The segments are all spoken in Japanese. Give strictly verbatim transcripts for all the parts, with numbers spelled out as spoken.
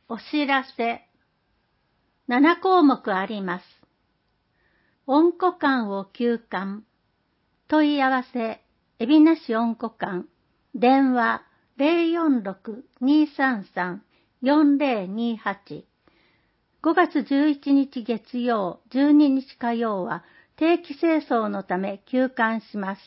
お知らせ。なな項目あります。温庫館を休館。問い合わせ、海老名市温庫館。電話 ゼロよんろく にーさんさん よんゼロにはち。ごがつじゅういちにち月曜、じゅうににち火曜は定期清掃のため休館します。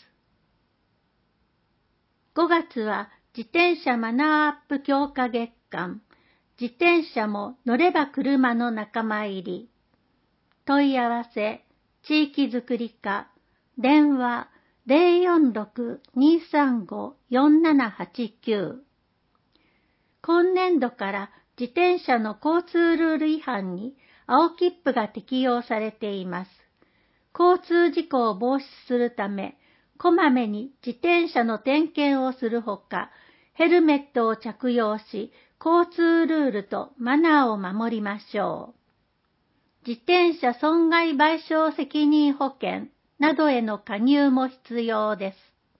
ごがつは自転車マナーアップ強化月間。自転車も乗れば車の仲間入り。問い合わせ、地域づくり課。電話 ゼロよんろく にーさんご よんななはちきゅう。今年度から自転車の交通ルール違反に青切符が適用されています。交通事故を防止するため、こまめに自転車の点検をするほか、ヘルメットを着用し、交通ルールとマナーを守りましょう。自転車損害賠償責任保険などへの加入も必要です。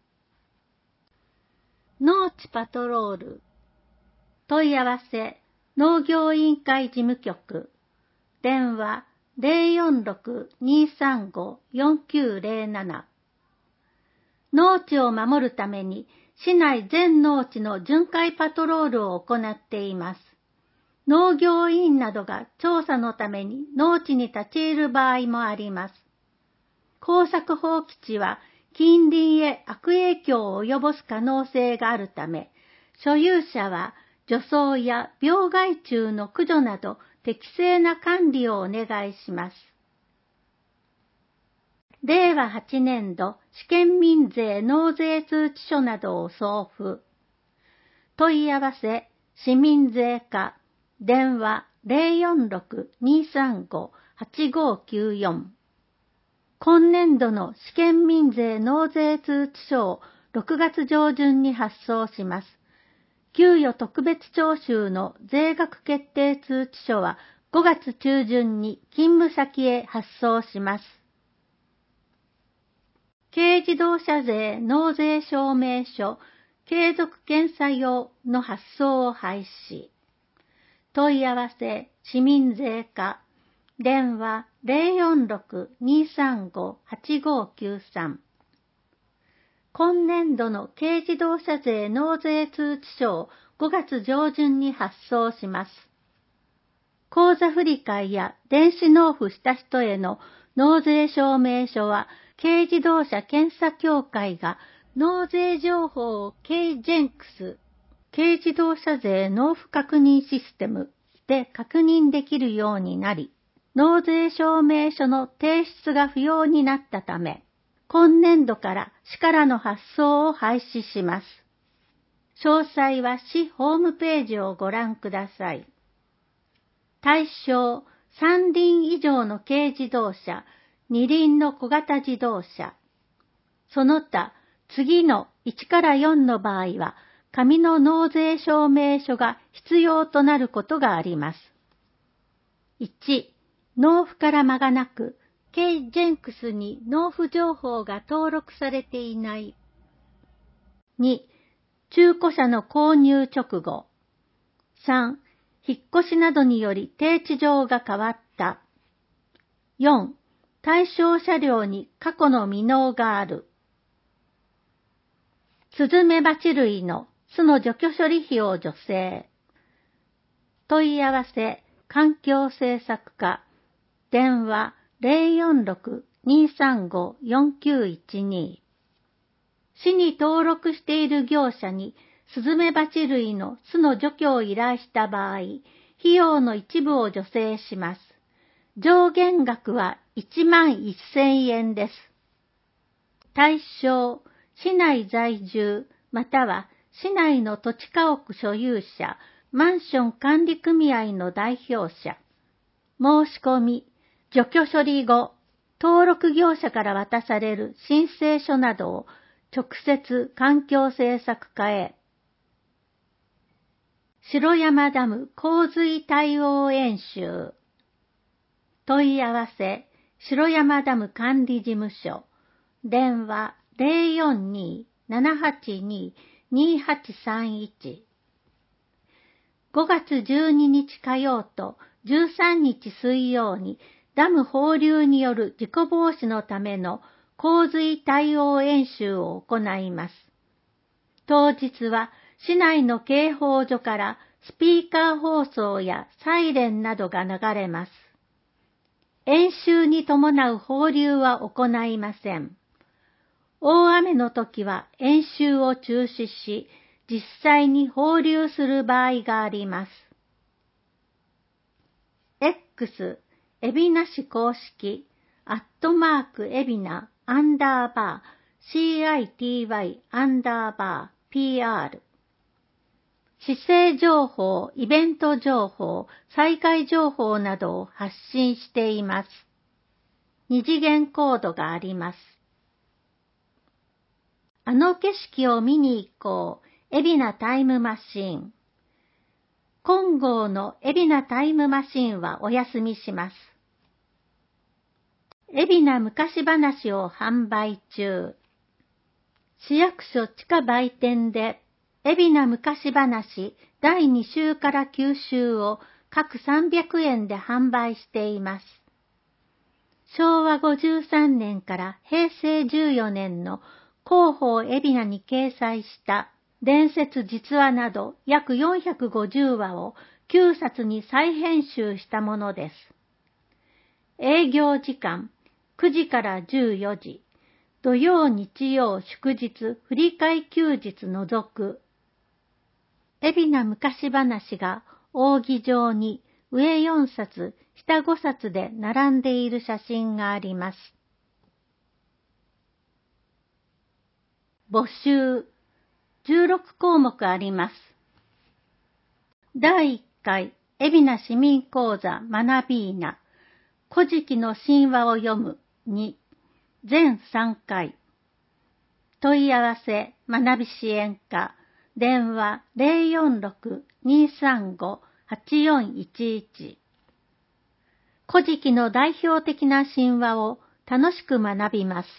農地パトロール。問い合わせ、農業委員会事務局。電話 ゼロよんろく にーさんご よんきゅうゼロなな。農地を守るために市内全農地の巡回パトロールを行っています。農業委員などが調査のために農地に立ち入る場合もあります。耕作放棄地は近隣へ悪影響を及ぼす可能性があるため、所有者は除草や病害虫の駆除など適正な管理をお願いします。れいわはちねんど試験民税納税通知書などを送付。問い合わせ、市民税課。電話 ゼロよんろく にーさんご はちごきゅうよん。今年度の試験民税納税通知書をろくがつ上旬に発送します。給与特別徴収の税額決定通知書はごがつ中旬に勤務先へ発送します。軽自動車税納税証明書継続検査用の発送を廃止。問い合わせ、市民税課。電話 ゼロよんろく にーさんご はちごきゅうさん。今年度の軽自動車税納税通知書をごがつ上旬に発送します。口座振替や電子納付した人への納税証明書は、軽自動車検査協会が納税情報を ケージェンクス、軽自動車税納付確認システムで確認できるようになり、納税証明書の提出が不要になったため、今年度から市からの発送を廃止します。詳細は市ホームページをご覧ください。対象、さん輪以上の軽自動車、に輪の小型自動車。その他、次のいちからよんの場合は、紙の納税証明書が必要となることがあります。いち、納付から間がなく、ケージェンクスに納付情報が登録されていない。に、中古車の購入直後。さん、引っ越しなどにより定地上が変わった。よん、対象車両に過去の未納がある。スズメバチ類の巣の除去処理費を助成。問い合わせ、環境政策課。電話 ゼロよんろく にーさんご よんきゅういちに。市に登録している業者にスズメバチ類の巣の除去を依頼した場合、費用の一部を助成します。上限額はいちまんせんえんです。対象、市内在住または市内の土地家屋所有者、マンション管理組合の代表者。申し込み、除去処理後、登録業者から渡される申請書などを直接環境政策課へ。城山ダム洪水対応演習。問い合わせ、城山ダム管理事務所。電話 ゼロよんに ななはちに にはちさんいち。 ごがつじゅうににち火曜とじゅうさんにち水曜にダム放流による事故防止のための洪水対応演習を行います。当日は市内の警報所からスピーカー放送やサイレンなどが流れます。演習に伴う放流は行いません。大雨の時は演習を中止し、実際に放流する場合があります。X、エビナ市公式、アットマークエビナ、アンダーバー、city、アンダーバー、pr。市政情報、イベント情報、災害情報などを発信しています。二次元コードがあります。あの景色を見に行こう、海老名タイムマシーン。今号の海老名タイムマシーンはお休みします。海老名昔話を販売中。市役所地下売店で、海老名昔話だいに週からきゅう週を各さんびゃくえんで販売しています。しょうわごじゅうさんねんからへいせいじゅうよねんの広報海老名に掲載した伝説実話など約よんひゃくごじゅうわをきゅうさつに再編集したものです。営業時間くじからじゅうよじ、土曜日曜祝日振り替え休日除く。海老名昔話が扇状に上よんさつ、下ごさつで並んでいる写真があります。募集、じゅうろくこうもくあります。だいいっかい、海老名市民講座学びーな、古事記の神話を読むに、全さんかい。問い合わせ、学び支援課、電話 ゼロよんろく にーさんご はちよんいちいち。古事記の代表的な神話を楽しく学びます。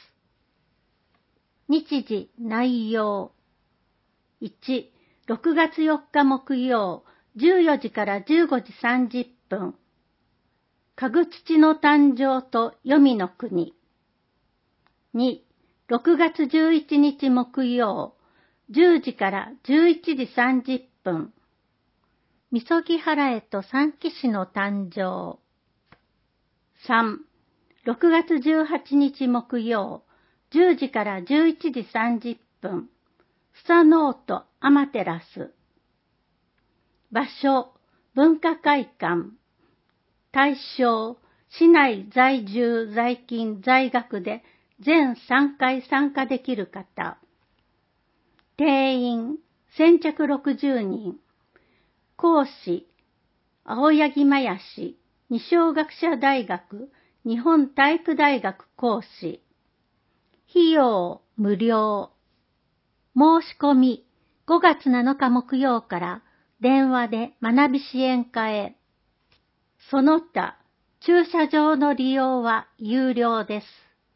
日時、内容。いち、ろくがつよっか木曜、じゅうよじからじゅうごじさんじゅっぷん。かぐつちの誕生と黄泉の国。に、ろくがつじゅういちにち木曜、じゅうじからじゅういちじさんじゅっぷん。みそぎ原へと三騎士の誕生。さん、ろくがつじゅうはちにち木曜、じゅうじからじゅういちじさんじゅっぷん。スサノートアマテラス。場所、文化会館。対象、市内在住在勤在学で全さんかい参加できる方。定員、先着ろくじゅうにん。講師、青柳真也氏、二松学舎大学、日本体育大学講師。費用、無料。申し込み、ごがつなのか木曜から電話で学び支援課へ。その他、駐車場の利用は有料です。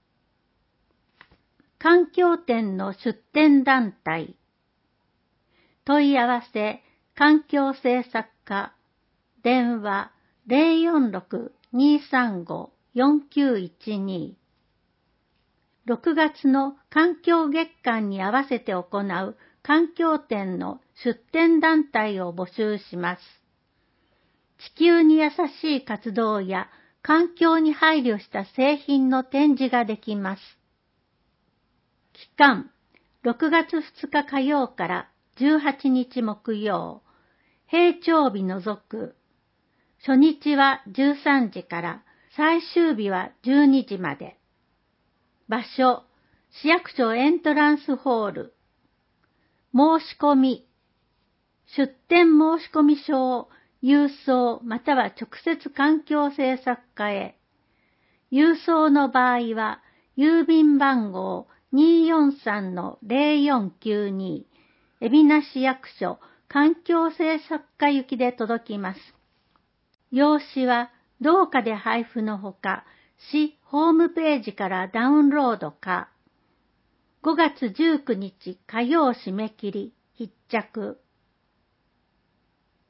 環境展の出展団体。問い合わせ、環境政策課、電話 ゼロよんろく にーさんご よんきゅういちに。ろくがつの環境月間に合わせて行う環境展の出展団体を募集します。地球に優しい活動や環境に配慮した製品の展示ができます。期間、ろくがつふつか火曜からじゅうはちにち木曜、平長日除く。初日はじゅうさんじから、最終日はじゅうにじまで。場所、市役所エントランスホール。申し込み、出展申し込み書を郵送または直接環境政策課へ。郵送の場合は、郵便番号 にーよんさんのゼロよんきゅうに、海老名市役所環境政策課行きで届きます。用紙は同課で配布のほか、市ホームページからダウンロードか、ごがつじゅうくにち火曜締め切り、必着。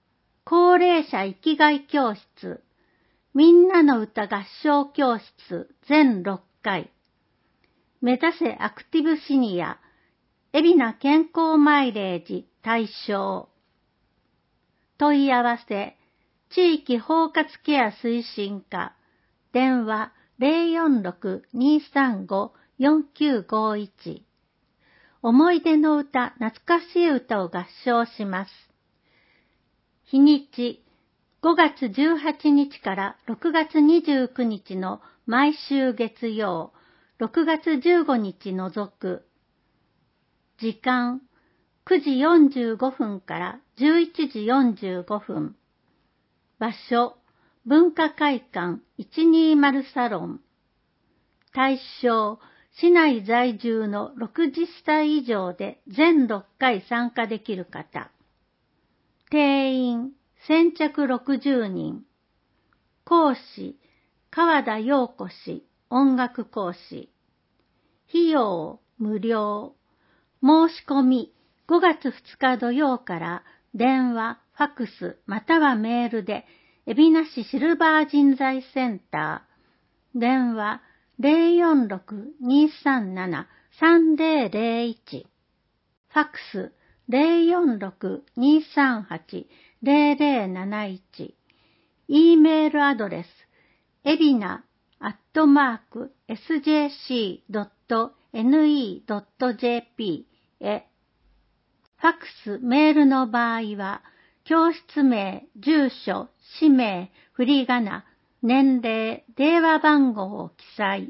高齢者生きがい教室、みんなの歌合唱教室全ろっかい、目指せアクティブシニア、海老名健康マイレージ対象。問い合わせ、地域包括ケア推進課、電話 ゼロよんろく にーさんご よんきゅうごいち。思い出の歌、懐かしい歌を合唱します。日にち、ごがつじゅうはちにちからろくがつにじゅうくにちの毎週月曜、ろくがつじゅうごにち除く。時間、くじよんじゅうごふんからじゅういちじよんじゅうごふん。場所、文化会館いちにーまるサロン。対象、市内在住のろくじゅっさい以上で全ろっかい参加できる方。定員、先着ろくじゅうにん。講師、川田陽子氏、音楽講師。費用、無料。申し込み、ごがつふつか土曜から電話、ファクスまたはメールで、海老名市シルバー人材センター、電話 ゼロよんろく にーさんなな さんぜろぜろいち、ファクス ゼロよんろく にーさんはち ゼロゼロなないち、E メールアドレス、エビナアットマーク エスジェーシードットエヌイードットジェーピー へ。ファクス、メールの場合は、教室名、住所、氏名、振り仮名、年齢、電話番号を記載。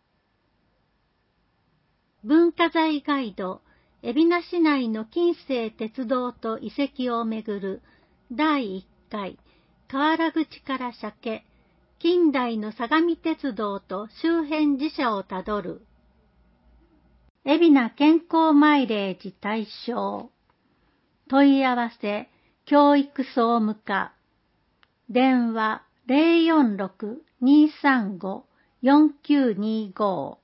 文化財ガイド、海老名市内の近世鉄道と遺跡をめぐるだいいっかい、河原口から鮭、近代の相模鉄道と周辺寺社をたどる。海老名健康マイレージ対象。問い合わせ、教育総務課。電話 ゼロよんろく にーさんご よんきゅうにーご。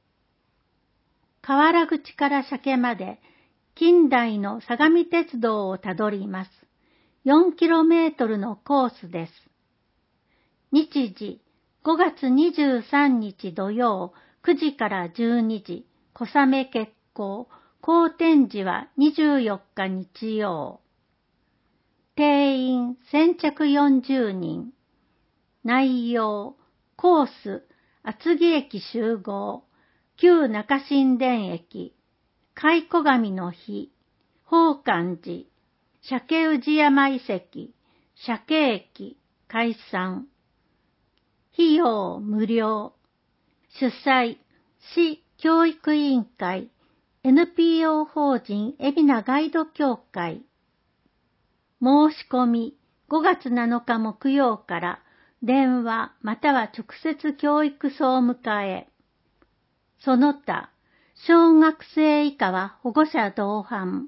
河原口から鮭まで近代の相模鉄道をたどります。よんキロメートルのコースです。日時、ごがつにじゅうさんにち土曜くじからじゅうにじ、小雨決行、後天時はにじゅうよっか日曜。定員先着よんじゅうにん。内容、コース、厚木駅集合、旧中新田駅、蚕神の日、宝観寺、鮭氏山遺跡、鮭駅、解散。費用無料。主催、市教育委員会、エヌピーオー 法人海老名ガイド協会。申し込み、ごがつなのか木曜から電話または直接教育総務課へ。その他、小学生以下は保護者同伴。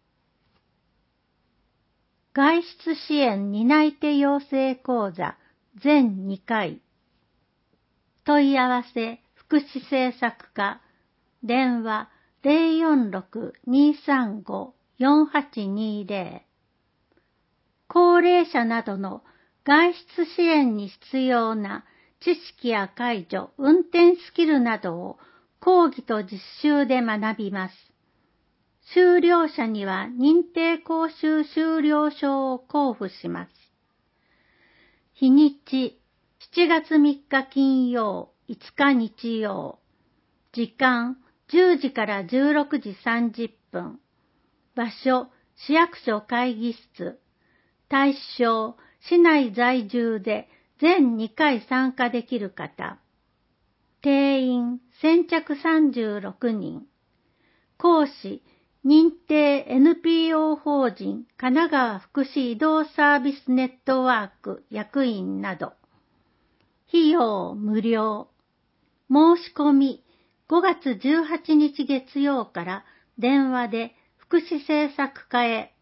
外出支援担い手養成講座全にかい。問い合わせ福祉政策課、電話 ゼロよんろく にーさんご よんはちにーぜろ。高齢者などの外出支援に必要な知識や介助、運転スキルなどを講義と実習で学びます。修了者には認定講習修了証を交付します。日にち、しちがつみっか金曜、いつか日曜。時間、じゅうじからじゅうろくじさんじゅっぷん。場所、市役所会議室。対象、市内在住で全にかい参加できる方。定員、先着さんじゅうろくにん。講師、認定 エヌピーオー 法人神奈川福祉移動サービスネットワーク役員など。費用無料。申し込み、ごがつじゅうはちにち月曜から電話で福祉政策課へ。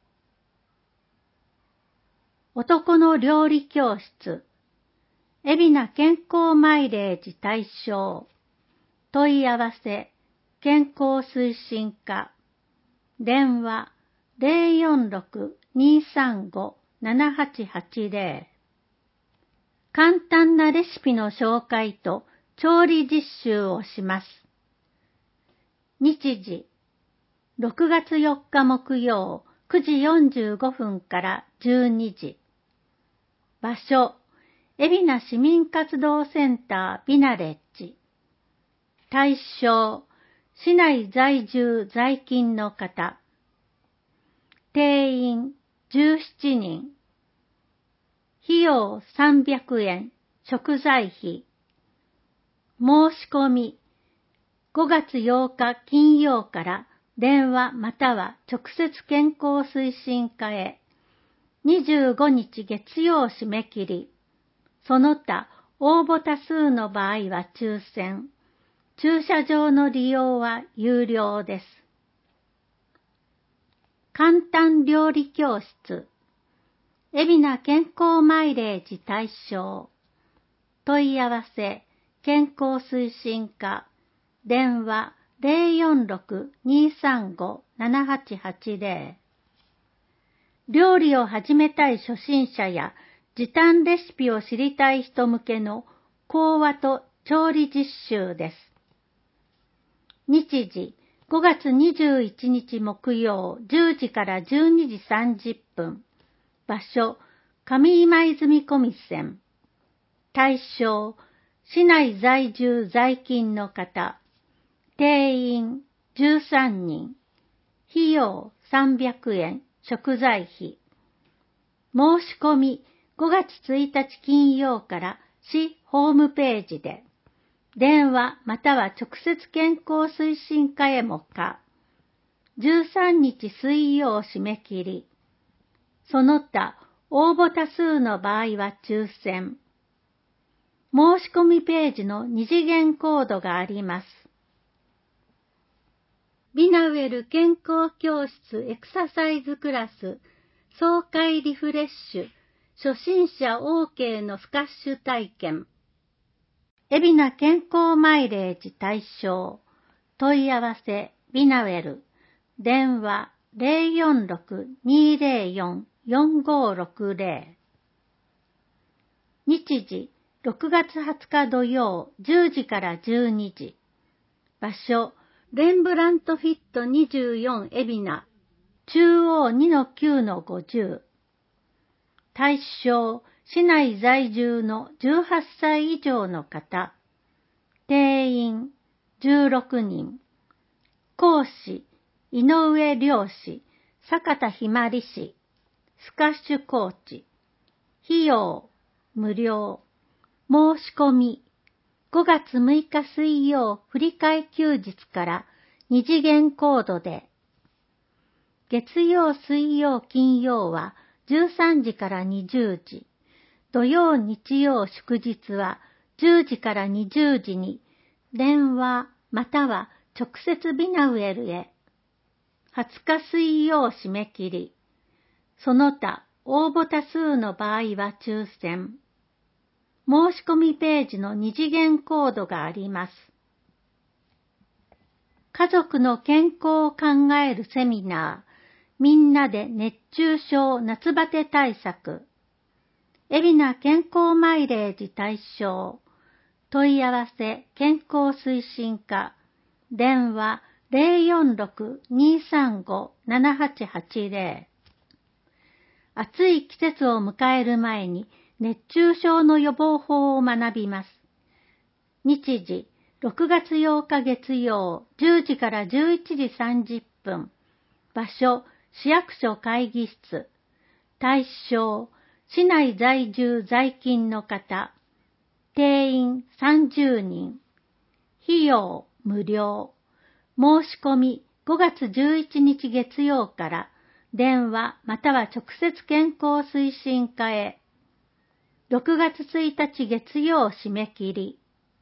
男の料理教室。海老名健康マイレージ対象。問い合わせ、健康推進課。電話 ゼロよんろく にーさんごななはちはちゼロ。簡単なレシピの紹介と調理実習をします。日時、ろくがつよっか木曜くじよんじゅうごふんからじゅうにじ。場所、海老名市民活動センタービナレッジ。対象、市内在住在勤の方。定員じゅうななにん。費用さんびゃくえん、食材費。申し込み、ごがつようか金曜から電話または直接健康推進課へ。にじゅうごにち月曜締め切り。その他応募多数の場合は抽選。駐車場の利用は有料です。簡単料理教室。海老名健康マイレージ対象。問い合わせ、健康推進課。電話 ゼロよんろく にさんご ななはちはちゼロ。料理を始めたい初心者や時短レシピを知りたい人向けの講話と調理実習です。日時、ごがつにじゅういちにち木曜じゅうじからじゅうにじさんじゅっぷん。場所、上今泉小見線。対象、市内在住在勤の方。定員じゅうさんにん。費用さんびゃくえん、食材費。申し込みごがつついたち金曜から市ホームページで。電話または直接健康推進課へもか。じゅうさんにち水曜締め切り。その他応募多数の場合は抽選。申し込みページの二次元コードがあります。ビナウェル健康教室エクササイズクラス爽快リフレッシュ初心者 OK のスカッシュ体験。海老名健康マイレージ対象。問い合わせビナウェル。電話 ゼロよんろく にゼロよん よんごろくゼロ。日時、ろくがつはつか土曜じゅうじからじゅうにじ。場所、レンブラントフィットにじゅうよん海老名、中央 にのきゅうのごじゅう。対象、市内在住のじゅうはっさい以上の方。定員、じゅうろくにん。講師、井上良師、坂田ひまり氏、スカッシュコーチ。費用、無料。申し込み、ごがつむいか水曜振り替え休日から二次元コードで。月曜、水曜、金曜はじゅうさんじからにじゅうじ。土曜、日曜、祝日はじゅうじからにじゅうじに電話または直接ビナウェルへ。はつか水曜締め切り。その他応募多数の場合は抽選。申し込みページの二次元コードがあります。家族の健康を考えるセミナー、みんなで熱中症夏バテ対策。海老名健康マイレージ対象。問い合わせ健康推進課。電話 ゼロよんろく にさんご ななはちはちゼロ。暑い季節を迎える前に熱中症の予防法を学びます。日時、ろくがつようか月曜じゅうじからじゅういちじさんじゅっぷん。場所、市役所会議室。対象、市内在住在勤の方。定員さんじゅうにん。費用無料。申し込みごがつじゅういちにち月曜から電話または直接健康推進課へ。ろくがつついたち月曜締め切り。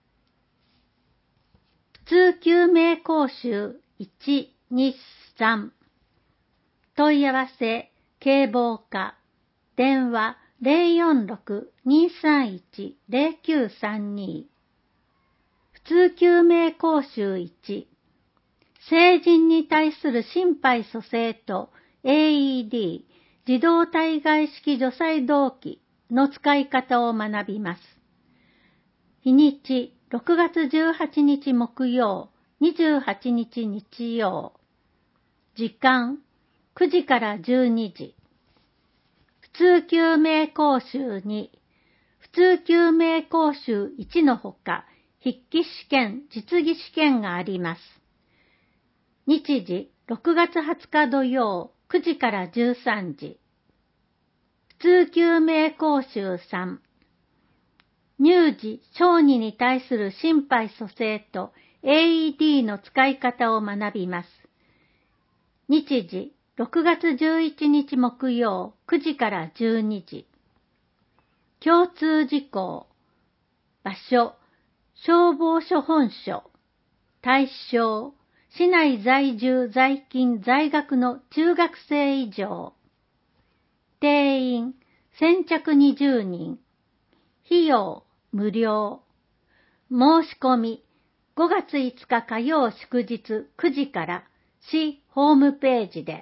普通救命講習いち、に、さん。問い合わせ、警防課。電話 ゼロよんろく にさんいち ゼロきゅうさんに。普通救命講習いち。成人に対する心肺蘇生と エーイーディー、 自動体外式除細動器の使い方を学びます。日にちろくがつじゅうはちにち木曜、にじゅうはちにち日曜。時間くじからじゅうにじ。普通救命講習に、普通救命講習いちのほか、筆記試験、実技試験があります。日時ろくがつはつか土曜、くじからじゅうさんじ。普通救命講習さん。乳児、小児に対する心肺蘇生と エーイーディー の使い方を学びます。日時ろくがつじゅういちにち木曜、くじからじゅうにじ。共通事項。場所、消防署本所。対象、市内在住在勤在学の中学生以上。定員、先着にじゅうにん。費用、無料。申し込み、ごがついつか火曜祝日くじから市ホームページで。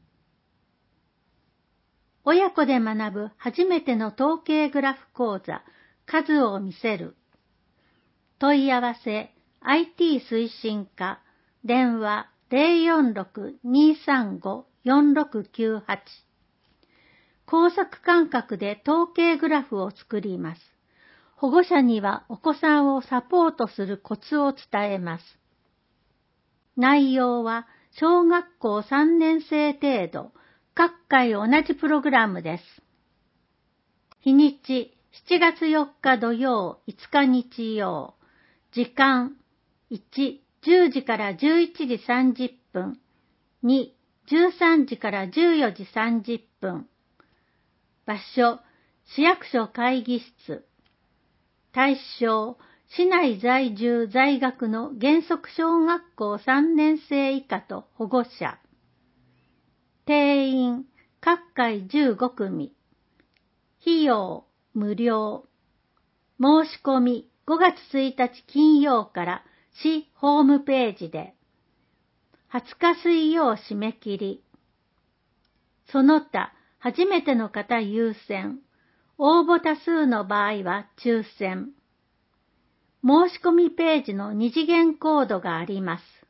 親子で学ぶ初めての統計グラフ講座、数を見せる。問い合わせ、アイティー 推進課、電話 ゼロよんろく にーさんご よんろくきゅうはち。工作感覚で統計グラフを作ります。保護者にはお子さんをサポートするコツを伝えます。内容は小学校さんねん生程度、各回同じプログラムです。日にちしちがつよっか土曜、いつか日曜。時間いち、じゅうじからじゅういちじさんじゅっぷん。に、じゅうさんじからじゅうよじさんじゅっぷん。場所、市役所会議室。対象、市内在住在学の原則小学校さんねん生以下と保護者。定員、各回じゅうごくみ。費用、無料。申し込み、ごがつついたち金曜から市ホームページで。はつか水曜締め切り。その他、初めての方優先。応募多数の場合は抽選。申し込みページの二次元コードがあります。